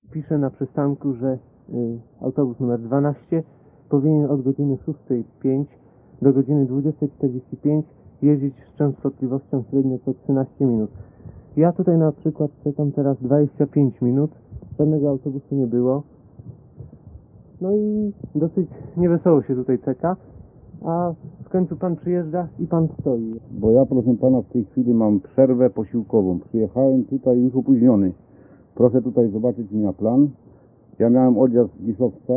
Pisze na przystanku, że autobus numer 12 powinien od godziny 6:05 do godziny 20:45 jeździć z częstotliwością średnio co 13 minut. Ja tutaj na przykład czekam teraz 25 minut, żadnego autobusu nie było. No i dosyć niewesoło się tutaj czeka, a w końcu pan przyjeżdża i pan stoi. Bo ja, proszę pana, w tej chwili mam przerwę posiłkową. Przyjechałem tutaj już opóźniony. Proszę tutaj zobaczyć mi na plan. Ja miałem odjazd z Giszowca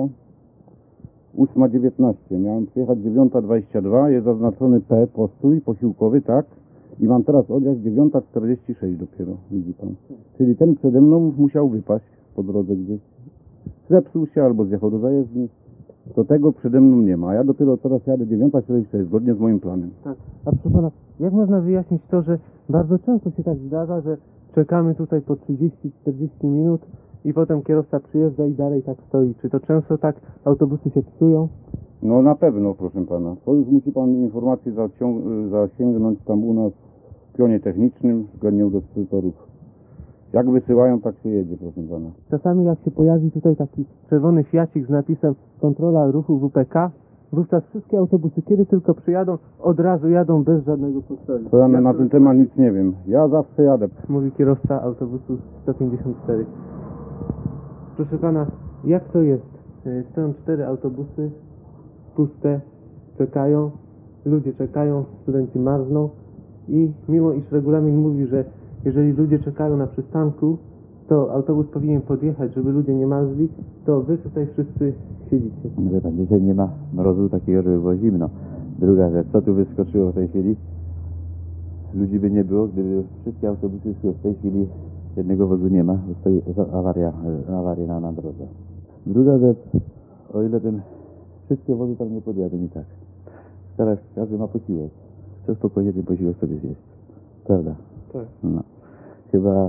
8:19. Miałem przyjechać 9:22. Jest zaznaczony P, postój posiłkowy, tak? I mam teraz odjazd 9:46 dopiero, widzi pan. Czyli ten przede mną musiał wypaść po drodze gdzieś. Zepsuł się albo zjechał do zajezdni. To tego przede mną nie ma. Ja dopiero teraz jadę 9:46 zgodnie z moim planem. Tak. A proszę pana, jak można wyjaśnić to, że bardzo często się tak zdarza, że czekamy tutaj po 30-40 minut i potem kierowca przyjeżdża i dalej tak stoi? Czy to często tak autobusy się psują? No na pewno, proszę pana. To już musi pan informację zasięgnąć tam u nas w pionie technicznym względnie do dyspozytorów. Jak wysyłają, tak się jedzie, proszę pana. Czasami jak się pojawi tutaj taki czerwony fiacik z napisem kontrola ruchu WPK, wówczas wszystkie autobusy, kiedy tylko przyjadą, od razu jadą bez żadnego postoju. To ja na ten temat nic nie wiem. Ja zawsze jadę. Mówi kierowca autobusu 154. Proszę pana, jak to jest? Stoją 4 autobusy, puste, czekają, ludzie czekają, studenci marzną i mimo iż regulamin mówi, że jeżeli ludzie czekają na przystanku, to autobus powinien podjechać, żeby ludzie nie marzli, to wy tutaj wszyscy siedzicie. Wie pan, dzisiaj nie ma mrozu takiego, żeby było zimno. Druga rzecz, co tu wyskoczyło w tej chwili? Ludzi by nie było, gdyby wszystkie autobusy szły. W tej chwili jednego wozu nie ma, bo stoi awaria na drodze. Druga rzecz, o ile wszystkie wozy tam nie podjadą i tak. Teraz każdy ma posiłek. Chce spokojnie ten posiłek sobie zjeść. Prawda? Tak. No. Chyba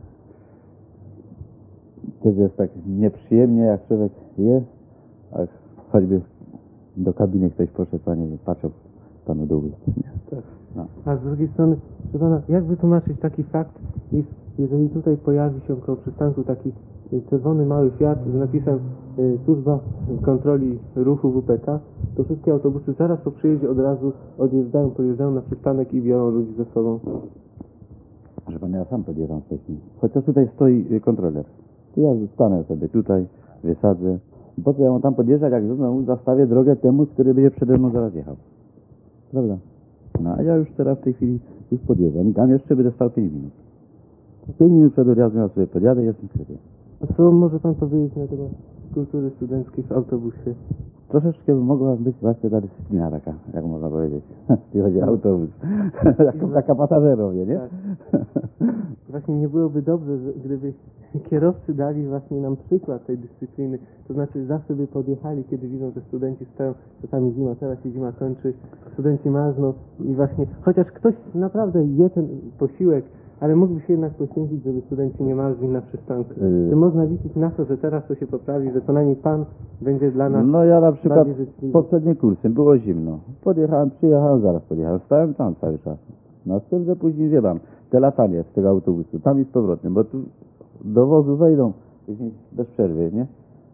też jest tak nieprzyjemnie, jak człowiek je, a choćby do kabiny ktoś poszedł, panie, patrzał panu do ust. Tak. No. A z drugiej strony, proszę pana, jak wytłumaczyć taki fakt, iż jeżeli tutaj pojawi się koło przystanku taki czerwony mały Fiat z napisem służba kontroli ruchu WPK, to wszystkie autobusy zaraz po przyjeździe od razu podjeżdżają na przystanek i biorą ludzi ze sobą. Proszę pana, ja sam podjeżdżam wcześniej. Chociaż tutaj stoi kontroler. To ja zostanę sobie tutaj, wysadzę. Po co ja mam tam podjeżdżać, jak znowu zastawię drogę temu, który będzie przede mną zaraz jechał. Prawda? No a ja już teraz w tej chwili już podjeżdżam. Tam jeszcze będę stał 5 minut. 5 minut przed odjazdem ja sobie podjadę i jestem w sklepie. A co może pan powiedzieć na temat kultury studenckiej w autobusie? Troszeczkę by mogła być właśnie ta dyscyplina taka, jak można powiedzieć, jeśli chodzi o autobus. Taka pasażerowie, nie? Tak. Właśnie nie byłoby dobrze, gdyby kierowcy dali właśnie nam przykład tej dyscypliny. To znaczy zawsze by podjechali, kiedy widzą, że studenci stoją, czasami zima, teraz się zima kończy, studenci marzną i właśnie, chociaż ktoś naprawdę je ten posiłek, ale mógłby się jednak poświęcić, żeby studenci nie marzli na przystanku. Czy można liczyć na to, że teraz to się poprawi, że co najmniej pan będzie dla nas No ja na przykład bardziej życzliwy? poprzednim kursem było zimno. Przyjechałem, zaraz podjechałem, stałem tam cały czas. No z tym, że później wie pan, te latanie z tego autobusu, tam i z powrotem, bo tu do wozu wejdą później bez przerwy, nie?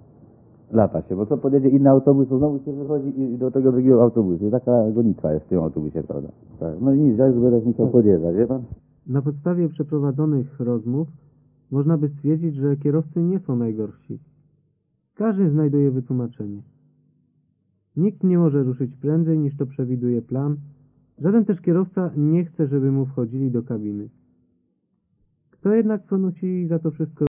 Lata się, bo co podjedzie inny autobus, to znowu się wychodzi i do tego drugiego autobusu. I taka gonitwa jest w tym autobusie, prawda? Tak. No i nic, ja już będę musiał podjeżdżać, wie pan? Na podstawie przeprowadzonych rozmów można by stwierdzić, że kierowcy nie są najgorsi. Każdy znajduje wytłumaczenie. Nikt nie może ruszyć prędzej niż to przewiduje plan. Żaden też kierowca nie chce, żeby mu wchodzili do kabiny. Kto jednak ponosi za to wszystko